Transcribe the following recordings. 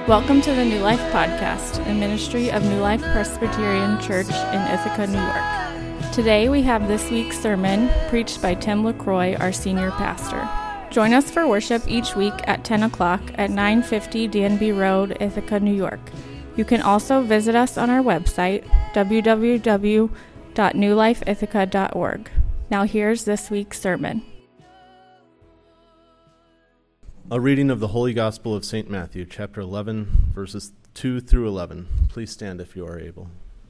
Welcome to the New Life Podcast, a ministry of New Life Presbyterian Church in Ithaca, New York. Today we have this week's sermon preached by Tim LaCroix, our senior pastor. Join us for worship each week at 10 o'clock at 950 DNB Road, Ithaca, New York. You can also visit us on our website, www.newlifeithaca.org. Now here's this week's sermon. A reading of the Holy Gospel of St. Matthew, chapter 11, verses 2 through 11. Please stand if you are able.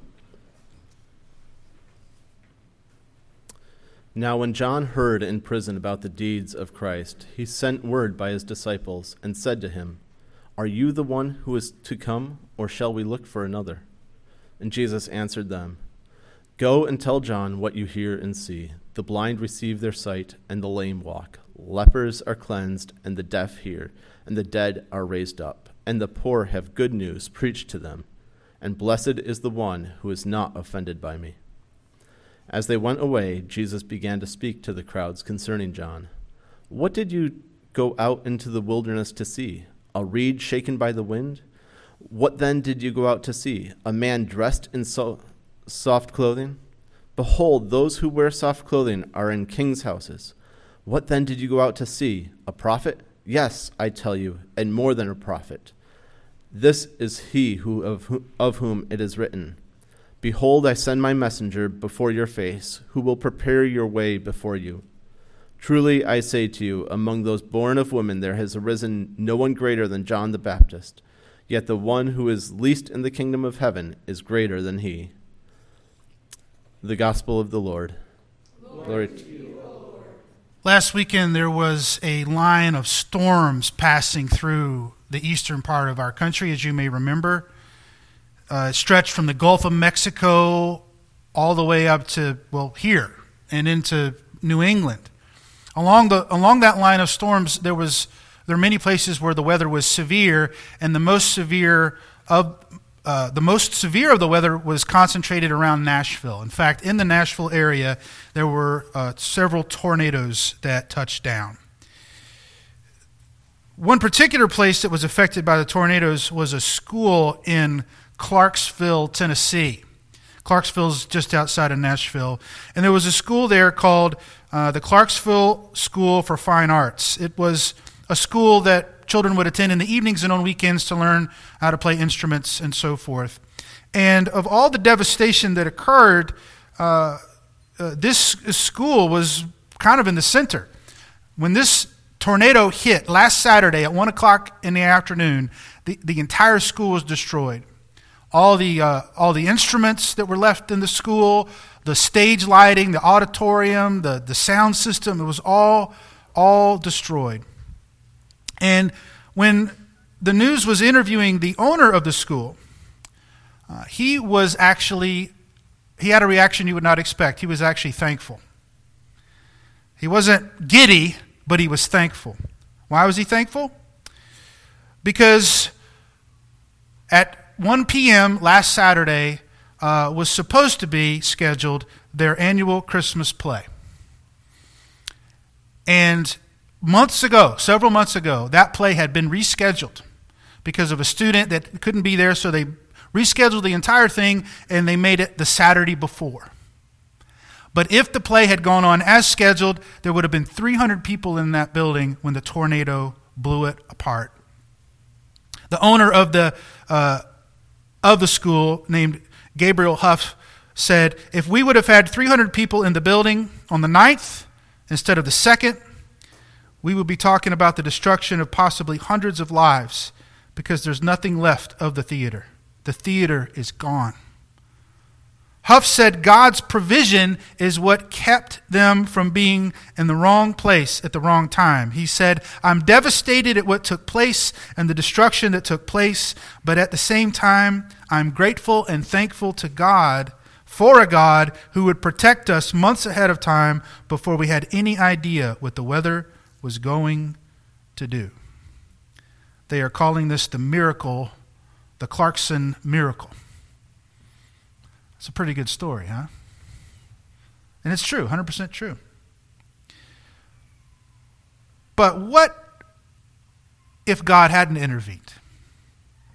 Now when John heard in prison about the deeds of Christ, he sent word by his disciples and said to him, "Are you the one who is to come, or shall we look for another?" And Jesus answered them, "Go and tell John what you hear and see. The blind receive their sight, and the lame walk. Lepers are cleansed, and the deaf hear, and the dead are raised up, and the poor have good news preached to them. And blessed is the one who is not offended by me." As they went away, Jesus began to speak to the crowds concerning John. "What did you go out into the wilderness to see? A reed shaken by the wind? What then did you go out to see? A man dressed in soft clothing? Behold, those who wear soft clothing are in kings' houses. What then did you go out to see? A prophet? Yes, I tell you, and more than a prophet. This is he of whom it is written, 'Behold, I send my messenger before your face, who will prepare your way before you.' Truly I say to you, among those born of women there has arisen no one greater than John the Baptist, yet the one who is least in the kingdom of heaven is greater than he." The Gospel of the Lord. Glory to you. Last weekend, there was a line of storms passing through the eastern part of our country, as you may remember. It stretched from the Gulf of Mexico all the way up to, here and into New England. Along that line of storms, there are many places where the weather was severe, and the most severe of the weather was concentrated around Nashville. In fact, in the Nashville area, there were several tornadoes that touched down. One particular place that was affected by the tornadoes was a school in Clarksville, Tennessee. Clarksville's just outside of Nashville. And there was a school there called the Clarksville School for Fine Arts. It was a school that children would attend in the evenings and on weekends to learn how to play instruments and so forth. And of all the devastation that occurred, this school was kind of in the center. When this tornado hit last Saturday at 1 o'clock in the afternoon, the entire school was destroyed. All the instruments that were left in the school, the stage lighting, the auditorium, the sound system, it was all destroyed. And when the news was interviewing the owner of the school, he had a reaction you would not expect. He was actually thankful. He wasn't giddy, but he was thankful. Why was he thankful? Because at 1 p.m. last Saturday was supposed to be scheduled their annual Christmas play. And several months ago, that play had been rescheduled because of a student that couldn't be there, so they rescheduled the entire thing and they made it the Saturday before. But if the play had gone on as scheduled, there would have been 300 people in that building when the tornado blew it apart. The owner of the school, named Gabriel Huff, said, "If we would have had 300 people in the building on the 9th instead of the 2nd, we would be talking about the destruction of possibly hundreds of lives because there's nothing left of the theater. The theater is gone." Huff said God's provision is what kept them from being in the wrong place at the wrong time. He said, "I'm devastated at what took place and the destruction that took place, but at the same time, I'm grateful and thankful to God for a God who would protect us months ahead of time before we had any idea what the weather was going to do." They are calling this the miracle, the Clarkson miracle. It's a pretty good story, huh? And it's true, 100% true. But what if God hadn't intervened?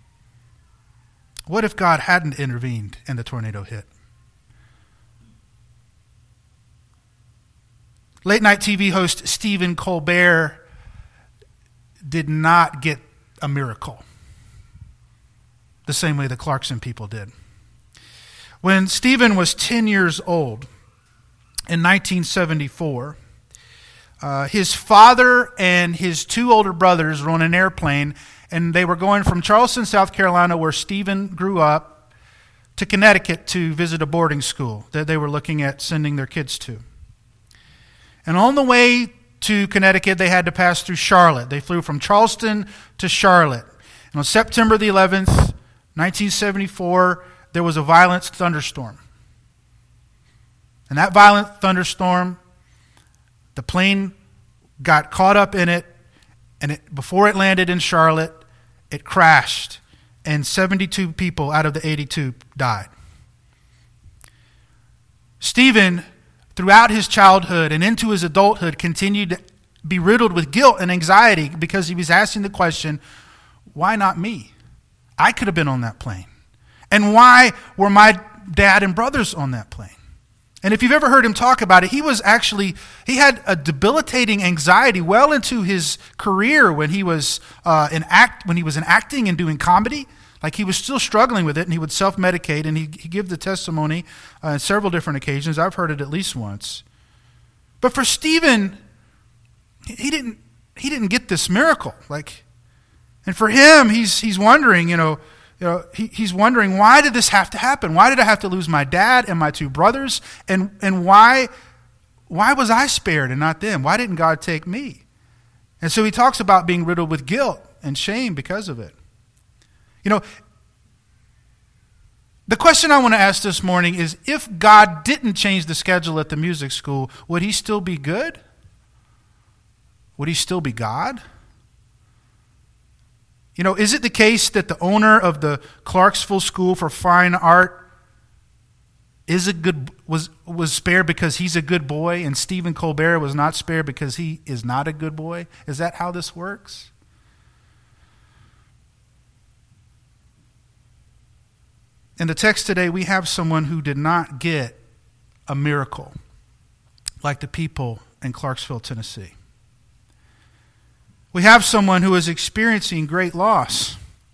What if God hadn't intervened and the tornado hit? Late night TV host Stephen Colbert did not get a miracle the same way the Clarkson people did. When Stephen was 10 years old in 1974, his father and his two older brothers were on an airplane, and they were going from Charleston, South Carolina, where Stephen grew up, to Connecticut to visit a boarding school that they were looking at sending their kids to. And on the way to Connecticut, they had to pass through Charlotte. They flew from Charleston to Charlotte. And on September the 11th, 1974, there was a violent thunderstorm. And that violent thunderstorm, the plane got caught up in it, and before it landed in Charlotte, it crashed, and 72 people out of the 82 died. Stephen, throughout his childhood and into his adulthood, continued to be riddled with guilt and anxiety because he was asking the question, why not me? I could have been on that plane. And why were my dad and brothers on that plane? And if you've ever heard him talk about it, he had a debilitating anxiety well into his career when he was in acting and doing comedy. Like, he was still struggling with it, and he would self-medicate, and he gave the testimony on several different occasions. I've heard it at least once. But for Stephen, he didn't get this miracle. And for him, he's wondering, he's wondering, why did this have to happen? Why did I have to lose my dad and my two brothers? And why was I spared and not them? Why didn't God take me? And so he talks about being riddled with guilt and shame because of it. The question I want to ask this morning is, if God didn't change the schedule at the music school, would he still be good? Would he still be God? Is it the case that the owner of the Clarksville School for Fine Art was spared because he's a good boy, and Stephen Colbert was not spared because he is not a good boy? Is that how this works? In the text today, we have someone who did not get a miracle like the people in Clarksville, Tennessee. We have someone who is experiencing great loss.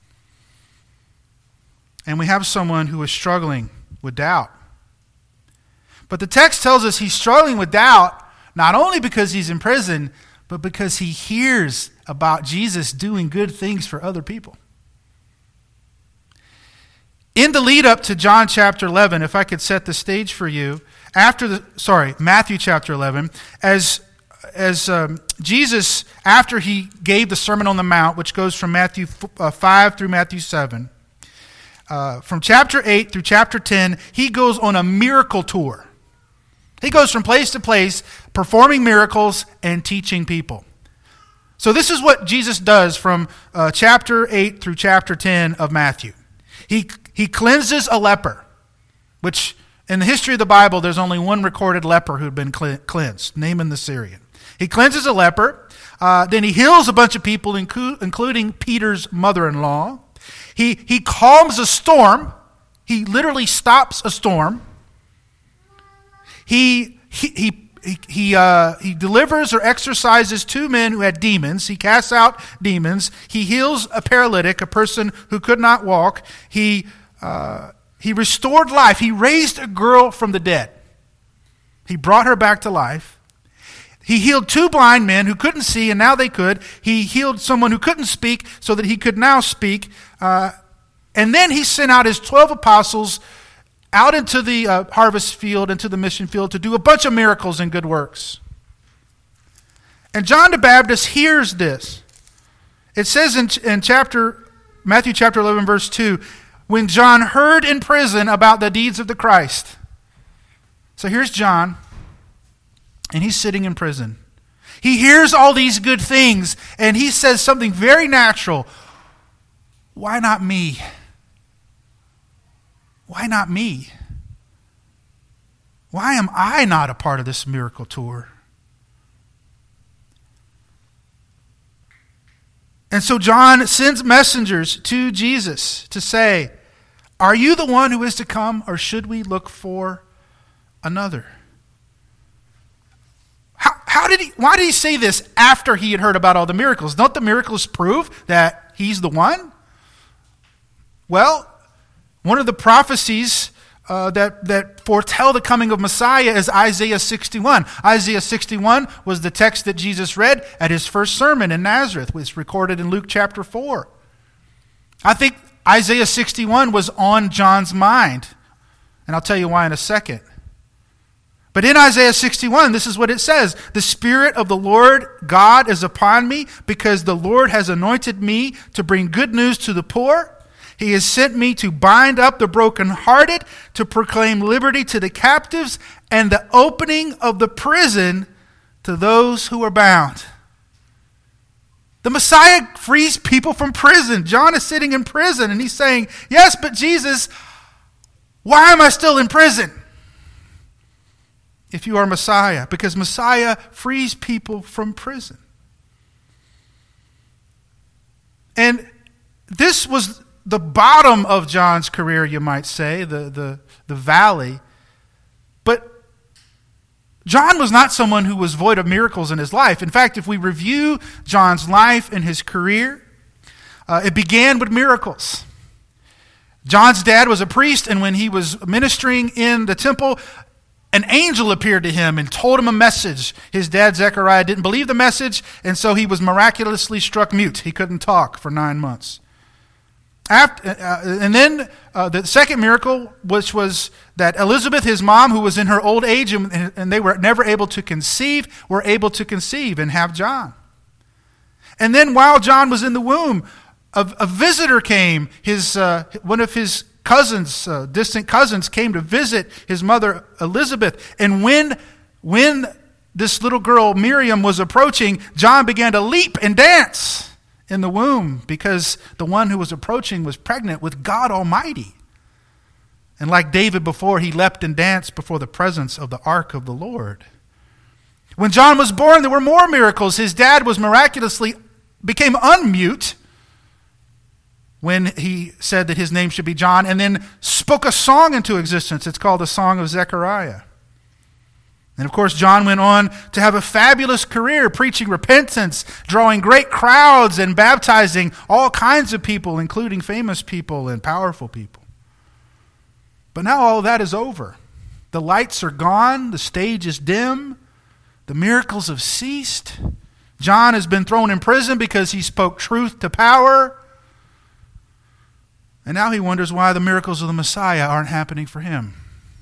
And we have someone who is struggling with doubt. But the text tells us he's struggling with doubt not only because he's in prison, but because he hears about Jesus doing good things for other people. In the lead up to John chapter 11, if I could set the stage for you, Matthew chapter 11, as Jesus, after he gave the Sermon on the Mount, which goes from Matthew 5 through Matthew 7, from chapter 8 through chapter 10, he goes on a miracle tour. He goes from place to place, performing miracles and teaching people. So this is what Jesus does from chapter 8 through chapter 10 of Matthew. He cleanses a leper, which in the history of the Bible, there's only one recorded leper who'd been cleansed, Naaman the Syrian. He cleanses a leper. Then he heals a bunch of people, including Peter's mother-in-law. He calms a storm. He literally stops a storm. He delivers or exorcises two men who had demons. He casts out demons. He heals a paralytic, a person who could not walk. He restored life. He raised a girl from the dead. He brought her back to life. He healed two blind men who couldn't see, and now they could. He healed someone who couldn't speak so that he could now speak. And then he sent out his 12 apostles out into the harvest field, into the mission field, to do a bunch of miracles and good works. And John the Baptist hears this. It says in Matthew chapter 11, verse 2, when John heard in prison about the deeds of the Christ. So here's John, and he's sitting in prison. He hears all these good things, and he says something very natural. Why not me? Why not me? Why am I not a part of this miracle tour? And so John sends messengers to Jesus to say, Are you the one who is to come, or should we look for another? Why did he say this after he had heard about all the miracles? Don't the miracles prove that he's the one? Well, one of the prophecies that foretell the coming of Messiah is Isaiah 61. Isaiah 61 was the text that Jesus read at his first sermon in Nazareth. It's recorded in Luke chapter 4. I think Isaiah 61 was on John's mind, and I'll tell you why in a second. But in Isaiah 61, this is what it says. The Spirit of the Lord God is upon me, because the Lord has anointed me to bring good news to the poor. He has sent me to bind up the brokenhearted, to proclaim liberty to the captives, and the opening of the prison to those who are bound. The Messiah frees people from prison. John is sitting in prison, and he's saying, yes, but Jesus, why am I still in prison? If you are Messiah, because Messiah frees people from prison. And this was the bottom of John's career, you might say, the valley. But John was not someone who was void of miracles in his life. In fact, if we review John's life and his career, it began with miracles. John's dad was a priest, and when he was ministering in the temple, an angel appeared to him and told him a message. His dad, Zechariah, didn't believe the message, and so he was miraculously struck mute. He couldn't talk for 9 months. And then the second miracle, which was that Elizabeth, his mom, who was in her old age and they were never able to conceive, were able to conceive and have John. And then while John was in the womb, a visitor came. One of his cousins, distant cousins, came to visit his mother Elizabeth. And when this little girl Miriam was approaching, John began to leap and dance in the womb, because the one who was approaching was pregnant with God Almighty. And like David before, he leapt and danced before the presence of the ark of the Lord. When John was born, there were more miracles. His dad was miraculously became unmute when he said that his name should be John, and then spoke a song into existence. It's called the Song of Zechariah. And of course, John went on to have a fabulous career preaching repentance, drawing great crowds, and baptizing all kinds of people, including famous people and powerful people. But now all of that is over. The lights are gone. The stage is dim. The miracles have ceased. John has been thrown in prison because he spoke truth to power. And now he wonders why the miracles of the Messiah aren't happening for him.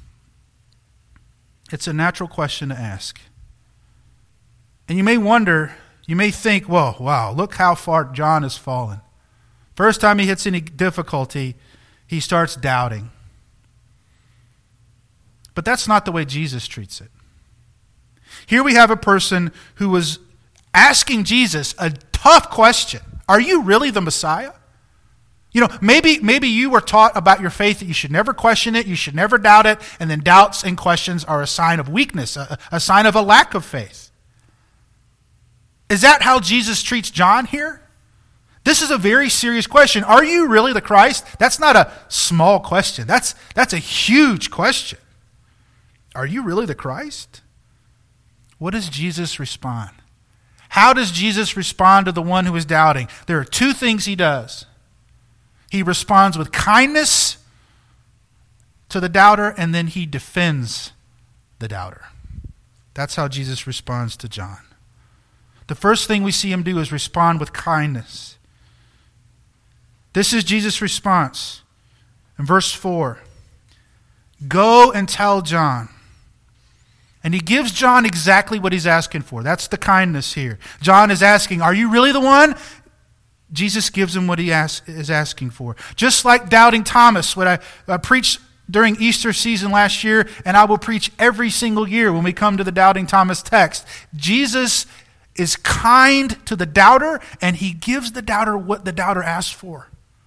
It's a natural question to ask. And you may wonder, you may think, well, wow, look how far John has fallen. First time he hits any difficulty, he starts doubting. But that's not the way Jesus treats it. Here we have a person who was asking Jesus a tough question. Are you really the Messiah? You know, maybe you were taught about your faith that you should never question it, you should never doubt it, and then doubts and questions are a sign of weakness, a sign of a lack of faith. Is that how Jesus treats John here? This is a very serious question. Are you really the Christ? That's not a small question. That's a huge question. Are you really the Christ? What does Jesus respond? How does Jesus respond to the one who is doubting? There are two things he does. He responds with kindness to the doubter, and then he defends the doubter. That's how Jesus responds to John. The first thing we see him do is respond with kindness. This is Jesus' response. In verse 4, go and tell John. And he gives John exactly what he's asking for. That's the kindness here. John is asking, are you really the one? Jesus gives him what he is asking for. Just like doubting Thomas, what I preached during Easter season last year, and I will preach every single year when we come to the doubting Thomas text. Jesus is kind to the doubter, and he gives the doubter what the doubter asked for.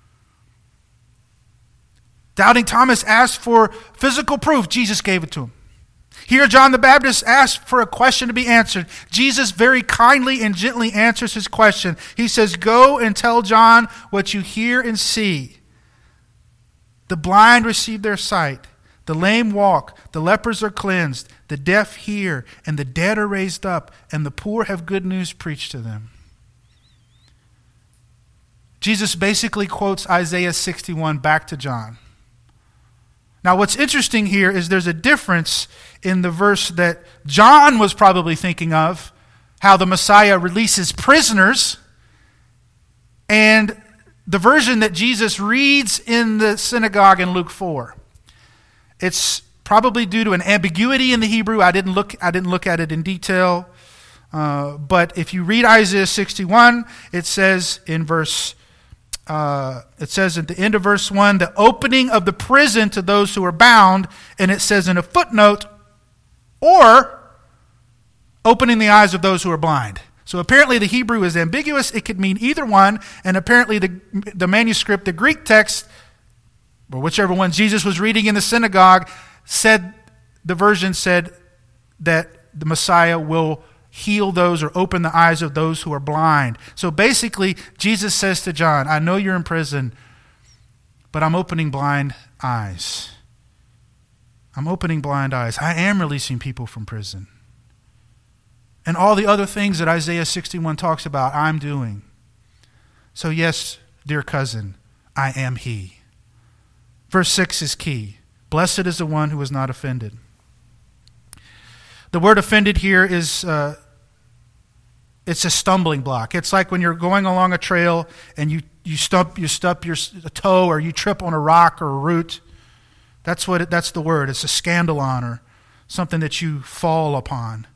Doubting Thomas asked for physical proof. Jesus gave it to him. Here, John the Baptist asked for a question to be answered. Jesus very kindly and gently answers his question. He says, go and tell John what you hear and see. The blind receive their sight. The lame walk. The lepers are cleansed. The deaf hear. And the dead are raised up. And the poor have good news preached to them. Jesus basically quotes Isaiah 61 back to John. Now what's interesting here is there's a difference in the verse that John was probably thinking of, how the Messiah releases prisoners, and the version that Jesus reads in the synagogue in Luke 4. It's probably due to an ambiguity in the Hebrew. I didn't look at it in detail. But if you read Isaiah 61, it says at the end of verse 1, the opening of the prison to those who are bound, and it says in a footnote, or opening the eyes of those who are blind. So apparently the Hebrew is ambiguous. It could mean either one, and apparently the manuscript, the Greek text, or whichever one Jesus was reading in the synagogue, the version said that the Messiah will heal those or open the eyes of those who are blind. So basically, Jesus says to John, I know you're in prison, but I'm opening blind eyes. I'm opening blind eyes. I am releasing people from prison. And all the other things that Isaiah 61 talks about, I'm doing. So yes, dear cousin, I am he. Verse 6 is key. Blessed is the one who is not offended. The word offended here is, it's a stumbling block. It's like when you're going along a trail and you stump your toe, or you trip on a rock or a root. That's the word. It's a scandalon, or something that you fall upon.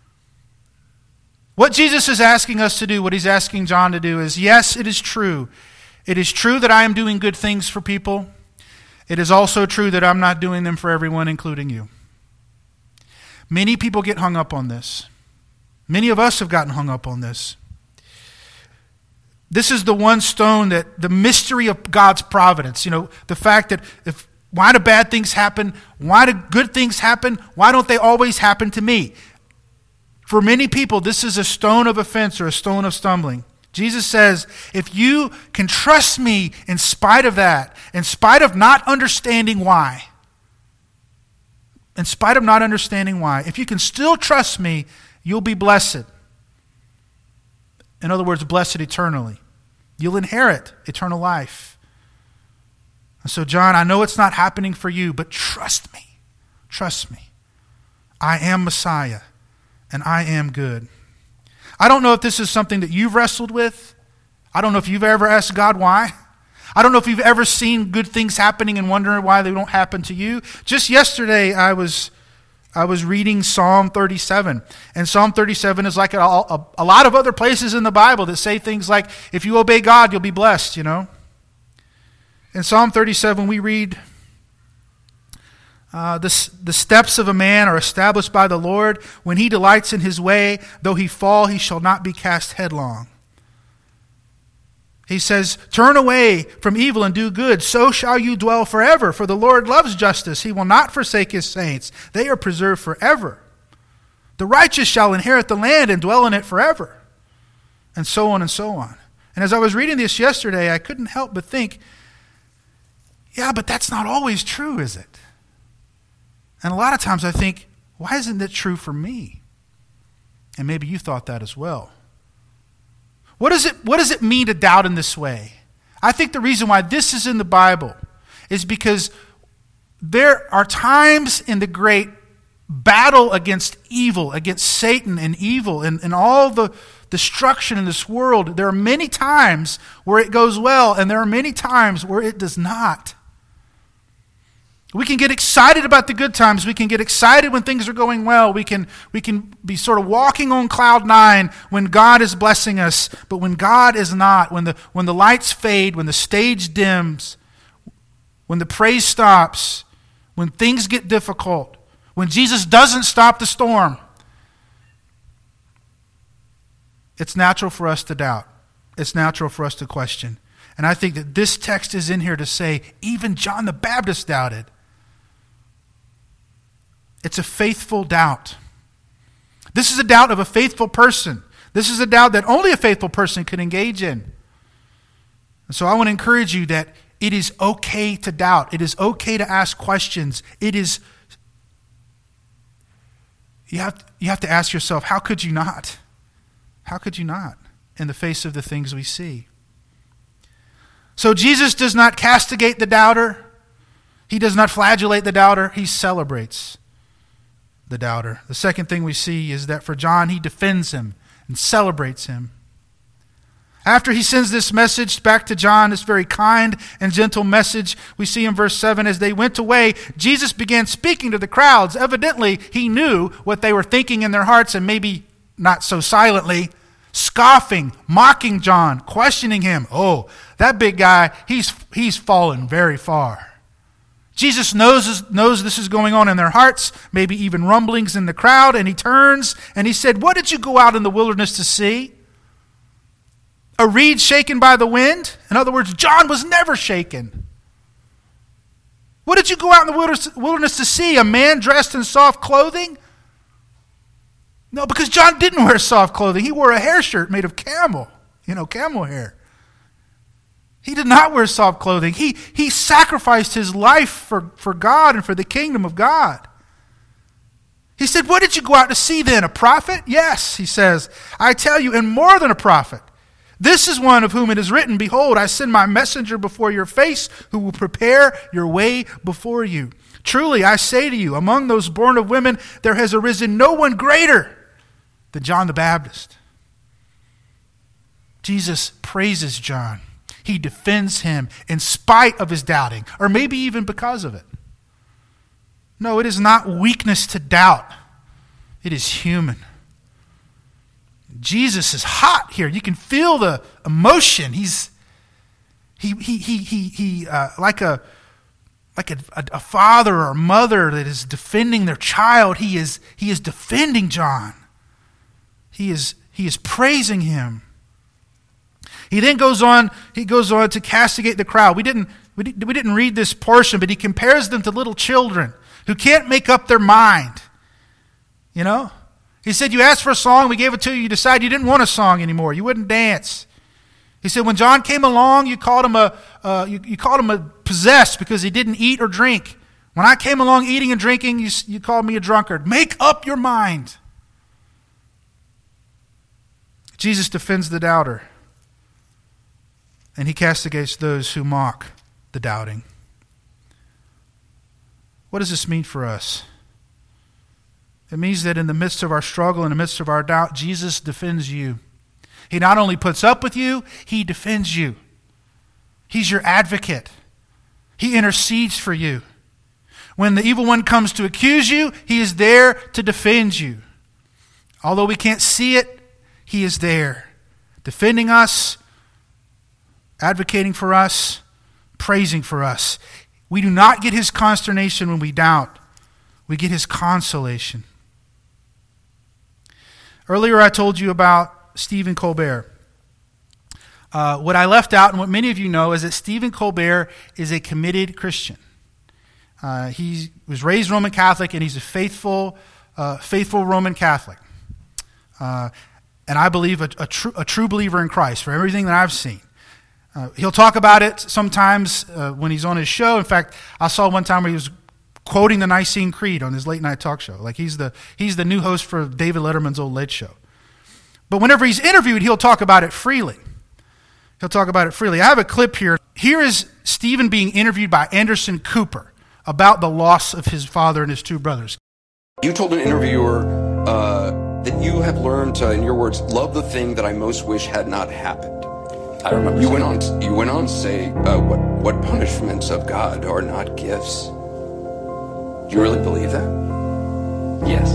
What Jesus is asking us to do, what he's asking John to do is, yes, it is true. It is true that I am doing good things for people. It is also true that I'm not doing them for everyone, including you. Many people get hung up on this. Many of us have gotten hung up on this. This is the one stone that the mystery of God's providence, the fact that why do bad things happen? Why do good things happen? Why don't they always happen to me? For many people, this is a stone of offense or a stone of stumbling. Jesus says, if you can trust me in spite of that, in spite of not understanding why, if you can still trust me, you'll be blessed. In other words, blessed eternally. You'll inherit eternal life. And so, John, I know it's not happening for you, but trust me. Trust me. I am Messiah, and I am good. I don't know if this is something that you've wrestled with. I don't know if you've ever asked God why. I don't know if you've ever seen good things happening and wondering why they don't happen to you. Just yesterday, I was reading Psalm 37. And Psalm 37 is like a lot of other places in the Bible that say things like, if you obey God, you'll be blessed, In Psalm 37, we read, the steps of a man are established by the Lord. When he delights in his way, though he fall, he shall not be cast headlong. He says, turn away from evil and do good, so shall you dwell forever. For the Lord loves justice. He will not forsake his saints. They are preserved forever. The righteous shall inherit the land and dwell in it forever. And so on and so on. And as I was reading this yesterday, I couldn't help but think, yeah, but that's not always true, is it? And a lot of times I think, why isn't that true for me? And maybe you thought that as well. What does it mean to doubt in this way? I think the reason why this is in the Bible is because there are times in the great battle against evil, against Satan and evil and all the destruction in this world. There are many times where it goes well, and there are many times where it does not. We can get excited about the good times. We can get excited when things are going well. We can be sort of walking on cloud nine when God is blessing us. But when God is not, when the lights fade, when the stage dims, when the praise stops, when things get difficult, when Jesus doesn't stop the storm, it's natural for us to doubt. It's natural for us to question. And I think that this text is in here to say, even John the Baptist doubted. It's a faithful doubt. This is a doubt of a faithful person. This is a doubt that only a faithful person can engage in. And so I want to encourage you that it is okay to doubt. It is okay to ask questions. You have to ask yourself, how could you not? How could you not in the face of the things we see? So Jesus does not castigate the doubter. He does not flagellate the doubter. He celebrates the doubter. The second thing we see is that for John, he defends him and celebrates him. After he sends this message back to John, this very kind and gentle message, we see in verse 7, as they went away, Jesus began speaking to the crowds. Evidently, he knew what they were thinking in their hearts, and maybe not so silently, scoffing, mocking John, questioning him. Oh, that big guy, he's fallen very far. Jesus knows this is going on in their hearts, maybe even rumblings in the crowd, and he turns and he said, what did you go out in the wilderness to see? A reed shaken by the wind? In other words, John was never shaken. What did you go out in the wilderness to see? A man dressed in soft clothing? No, because John didn't wear soft clothing. He wore a hair shirt made of camel hair. He did not wear soft clothing. He sacrificed his life for God and for the kingdom of God. He said, what did you go out to see then? A prophet? Yes, he says, I tell you, and more than a prophet. This is one of whom it is written, behold, I send my messenger before your face, who will prepare your way before you. Truly, I say to you, among those born of women, there has arisen no one greater than John the Baptist. Jesus praises John. He defends him in spite of his doubting, or maybe even because of it. No, it is not weakness to doubt. It is human. Jesus is hot here. You can feel the emotion. He's like a father or a mother that is defending their child. He is defending John. He is praising him. He then goes on to castigate the crowd. We didn't read this portion, but he compares them to little children who can't make up their mind. You know? He said, you asked for a song, we gave it to you, you decided you didn't want a song anymore. You wouldn't dance. He said, when John came along, you called him a possessed because he didn't eat or drink. When I came along eating and drinking, you called me a drunkard. Make up your mind. Jesus defends the doubter, and he castigates those who mock the doubting. What does this mean for us? It means that in the midst of our struggle, in the midst of our doubt, Jesus defends you. He not only puts up with you, he defends you. He's your advocate. He intercedes for you. When the evil one comes to accuse you, he is there to defend you. Although we can't see it, he is there, defending us, advocating for us, praising for us. We do not get his consternation when we doubt. We get his consolation. Earlier I told you about Stephen Colbert. What I left out, and what many of you know, is that Stephen Colbert is a committed Christian. He was raised Roman Catholic, and he's a faithful Roman Catholic. And I believe a true believer in Christ for everything that I've seen. He'll talk about it sometimes when he's on his show. In fact, I saw one time where he was quoting the Nicene Creed on his late night talk show. Like he's the new host for David Letterman's old Late Show. But whenever he's interviewed, he'll talk about it freely. I have a clip here. Here is Stephen being interviewed by Anderson Cooper about the loss of his father and his two brothers. You told an interviewer that you have learned to, in your words, love the thing that I most wish had not happened. I remember. You went on to say, what punishments of God are not gifts. Do you really believe that? Yes.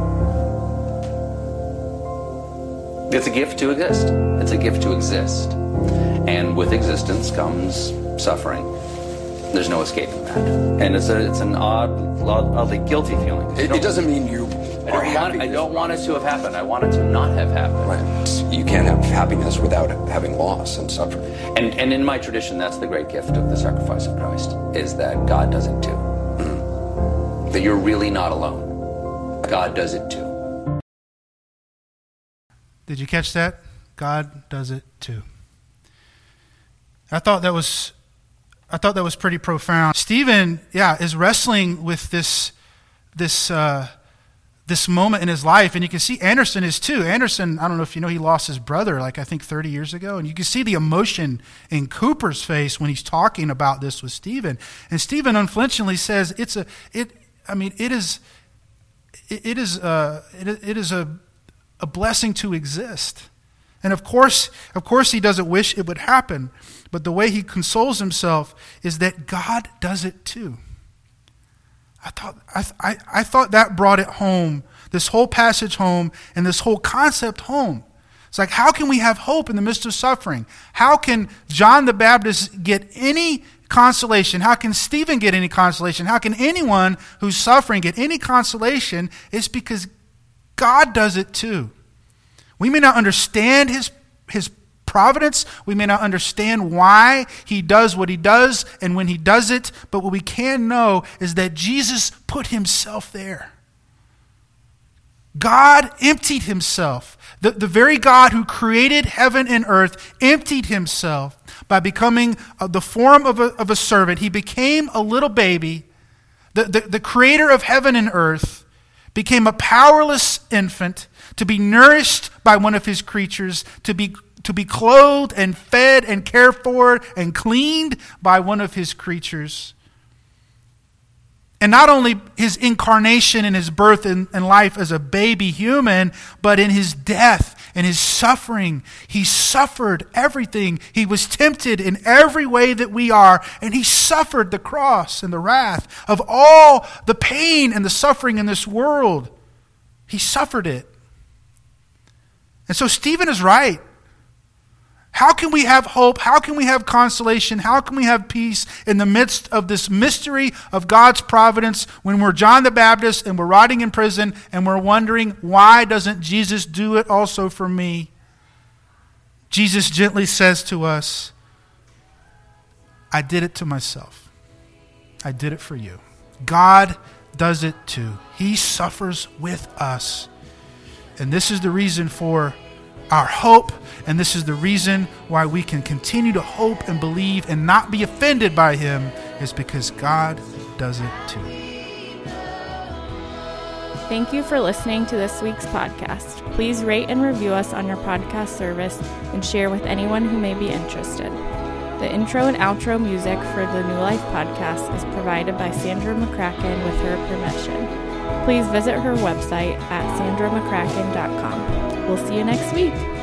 It's a gift to exist. It's a gift to exist. And with existence comes suffering. There's no escaping that. And it's an oddly guilty feeling. It doesn't mean you are happy. I don't want it to have happened. I want it to not have happened. Right. You can't have happiness without having loss and suffering. And in my tradition, that's the great gift of the sacrifice of Christ, is that God does it too. That you're really not alone. God does it too. Did you catch that? God does it too. I thought that was I thought that was pretty profound. Stephen, is wrestling with this moment in his life, and you can see Anderson is too. Anderson, I don't know if you know, he lost his brother I think 30 years ago, and you can see the emotion in Cooper's face when he's talking about this with Stephen. And Stephen unflinchingly says it is a blessing to exist. And of course he doesn't wish it would happen, but the way he consoles himself is that God does it too. I thought that brought it home, this whole passage home, and this whole concept home. It's like, how can we have hope in the midst of suffering? How can John the Baptist get any consolation? How can Stephen get any consolation? How can anyone who's suffering get any consolation? It's because God does it too. We may not understand his providence. We may not understand why he does what he does and when he does it, but what we can know is that Jesus put himself there. God emptied himself. The very God who created heaven and earth emptied himself by becoming the form of a servant. He became a little baby. The creator of heaven and earth became a powerless infant to be nourished by one of his creatures, to be clothed and fed and cared for and cleaned by one of his creatures. And not only his incarnation and his birth and life as a baby human, but in his death and his suffering. He suffered everything. He was tempted in every way that we are, and he suffered the cross and the wrath of all the pain and the suffering in this world. He suffered it. And so Stephen is right. How can we have hope? How can we have consolation? How can we have peace in the midst of this mystery of God's providence when we're John the Baptist and we're rotting in prison and we're wondering, why doesn't Jesus do it also for me? Jesus gently says to us, I did it to myself. I did it for you. God does it too. He suffers with us. And this is the reason for our hope, and this is the reason why we can continue to hope and believe and not be offended by him, is because God does it too. Thank you for listening to this week's podcast. Please rate and review us on your podcast service and share with anyone who may be interested. The intro and outro music for the New Life podcast is provided by Sandra McCracken with her permission. Please visit her website at sandramccracken.com. We'll see you next week.